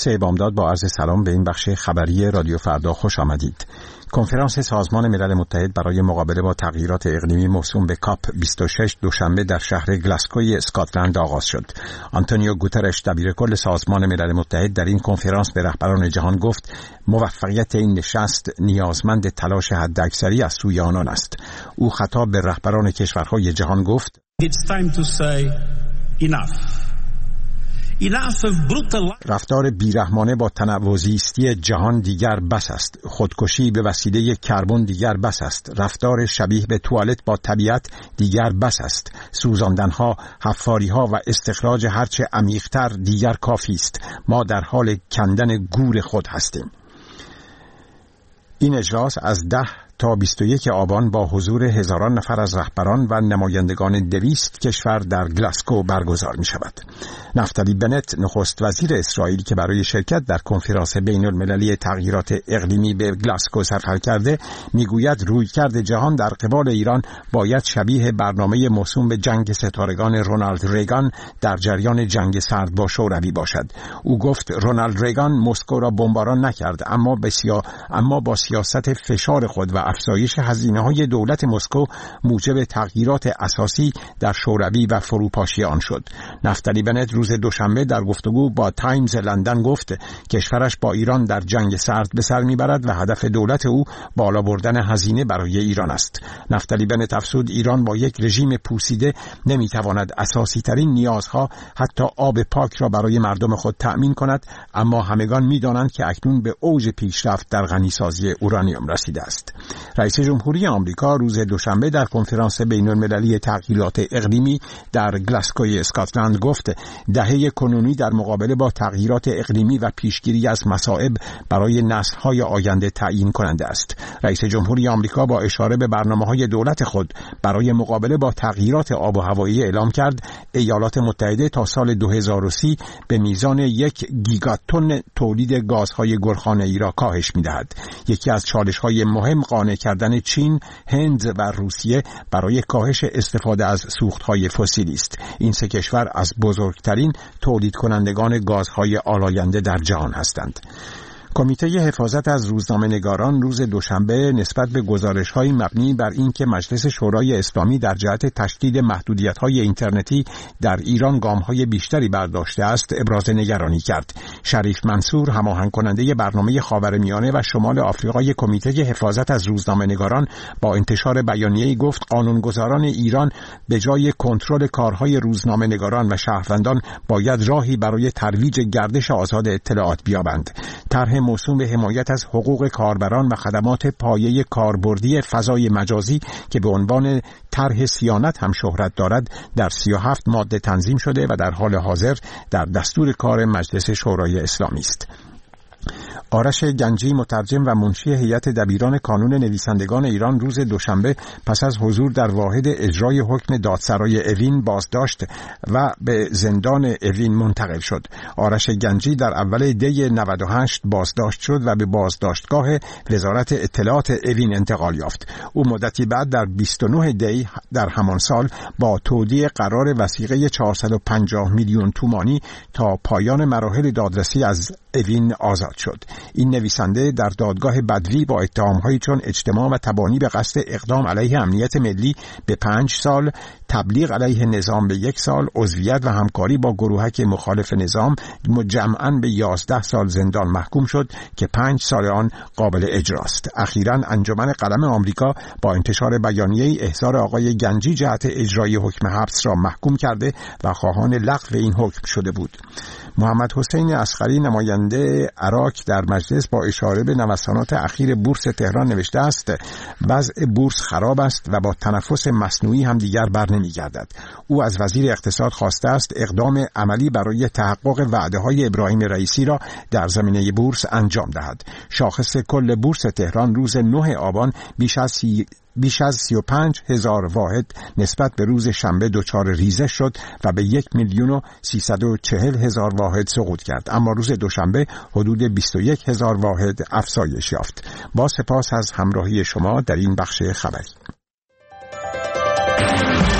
عباس بامداد با عرض سلام به این بخش خبری رادیو فردا خوش آمدید. کنفرانس سازمان ملل متحد برای مقابله با تغییرات اقلیمی موسوم به کاپ 26 دوشنبه در شهر گلاسکوی اسکاتلند آغاز شد. آنتونیو گوترش دبیرکل سازمان ملل متحد در این کنفرانس به رهبران جهان گفت موفقیت این نشست نیازمند تلاش حداکثری از سوی آنان است. او خطاب به رهبران کشورهای جهان گفت It's time to say enough. رفتار بیرحمانه با تنوع زیستی جهان دیگر بس است. خودکشی به وسیله کربن دیگر بس است. رفتار شبیه به توالت با طبیعت دیگر بس است. سوزاندنها، حفاریها و استخراج هرچه عمیق‌تر دیگر کافی است. ما در حال کندن گور خود هستیم. این اجلاس از 10 تا 21 آبان با حضور هزاران نفر از رهبران و نمایندگان 200 کشور در گلاسکو برگزار می شود. نفتالی بنت نخست وزیر اسرائیل که برای شرکت در کنفرانس بین المللی تغییرات اقلیمی به گلاسکو سفر کرده میگوید رویکرد جهان در قبال ایران باید شبیه برنامه موسوم به جنگ ستارگان رونالد ریگان در جریان جنگ سرد با شوروی باشد. او گفت رونالد ریگان مسکو را بمباران نکرد اما با سیاست فشار خود و افزایش هزینه‌های دولت مسکو موجب تغییرات اساسی در شوروی و فروپاشی آن شد. نفتالی بنت روز دوشنبه در گفتگو با تایمز لندن گفت کشورش با ایران در جنگ سرد به سر میبرد و هدف دولت او بالا بردن هزینه برای ایران است. نفتالی بنت افزود ایران با یک رژیم پوسیده نمیتواند اساسی ترین نیازها حتی آب پاک را برای مردم خود تأمین کند، اما همگان میدانند که اکنون به اوج پیشرفت در غنیسازی اورانیوم رسیده است. رئیس جمهوری آمریکا روز دوشنبه در کنفرانس بین المللی تغییرات اقلیمی در گلاسکوی اسکاتلند گفت دهه کنونی در مقابله با تغییرات اقلیمی و پیشگیری از مصائب برای نسل‌های آینده تعیین کننده است. رئیس جمهوری آمریکا با اشاره به برنامه‌های دولت خود برای مقابله با تغییرات آب و هوایی اعلام کرد ایالات متحده تا سال 2030 به میزان 1 گیگاتن تولید گازهای گلخانه‌ای را کاهش می‌دهد. یکی از چالش‌های مهم قانع کردن چین، هند و روسیه برای کاهش استفاده از سوختهای فسیلی است. این سه کشور از بزرگترین تولید کنندگان گازهای آلاینده در جهان هستند. کمیته حفاظت از روزنامه‌نگاران روز دوشنبه نسبت به گزارش‌های مبنی بر اینکه مجلس شورای اسلامی در جهت تشدید محدودیت‌های اینترنتی در ایران گام‌های بیشتری برداشته است، ابراز نگرانی کرد. شریف منصور، هماهنگ کننده برنامه خاورمیانه و شمال آفریقای کمیته حفاظت از روزنامه‌نگاران، با انتشار بیانیه‌ای گفت قانونگذاران ایران به جای کنترل کارهای روزنامه‌نگاران و شهروندان باید راهی برای ترویج گردش آزاد اطلاعات بیابند. طرح موسوم به حمایت از حقوق کاربران و خدمات پایه کاربردی فضای مجازی که به عنوان طرح صیانت هم شهرت دارد در 37 ماده تنظیم شده و در حال حاضر در دستور کار مجلس شورای اسلامی است. آرش گنجی، مترجم و منشی هیئت دبیران کانون نویسندگان ایران، روز دوشنبه پس از حضور در واحد اجرای حکم دادسرای اوین بازداشت و به زندان اوین منتقل شد. آرش گنجی در اول دی 98 بازداشت شد و به بازداشتگاه وزارت اطلاعات اوین انتقال یافت. او مدتی بعد در 29 دی در همان سال با تودیع قرار وثیقه 450 میلیون تومانی تا پایان مراحل دادرسی از اوین آزاد شد. این نویسنده در دادگاه بدوی با اتهام‌هایی چون اجتماع و تبانی به قصد اقدام علیه امنیت ملی به 5 سال، تبلیغ علیه نظام به 1 سال، عضویت و همکاری با گروهک مخالف نظام جمعاً به 11 سال زندان محکوم شد که 5 سال آن قابل اجراست. اخیراً انجمن قلم آمریکا با انتشار بیانیه‌ای احضار آقای گنجی جهت اجرای حکم حبس را محکوم کرده و خواهان لغو این حکم شده بود. محمد حسین اصغری، نماینده عراق، در مجلس با اشاره به نوسانات اخیر بورس تهران نوشته است وضع بورس خراب است و با تنفس مصنوعی هم دیگر بر نمی‌گردد. او از وزیر اقتصاد خواسته است اقدام عملی برای تحقق وعده‌های ابراهیم رئیسی را در زمینه بورس انجام دهد. شاخص کل بورس تهران روز 9 آبان بیش از 35,000 واحد نسبت به روز شنبه دچار ریزش شد و به 1,340,000 واحد سقوط کرد، اما روز دوشنبه حدود 21,000 واحد افزایش یافت. با سپاس از همراهی شما در این بخش خبری.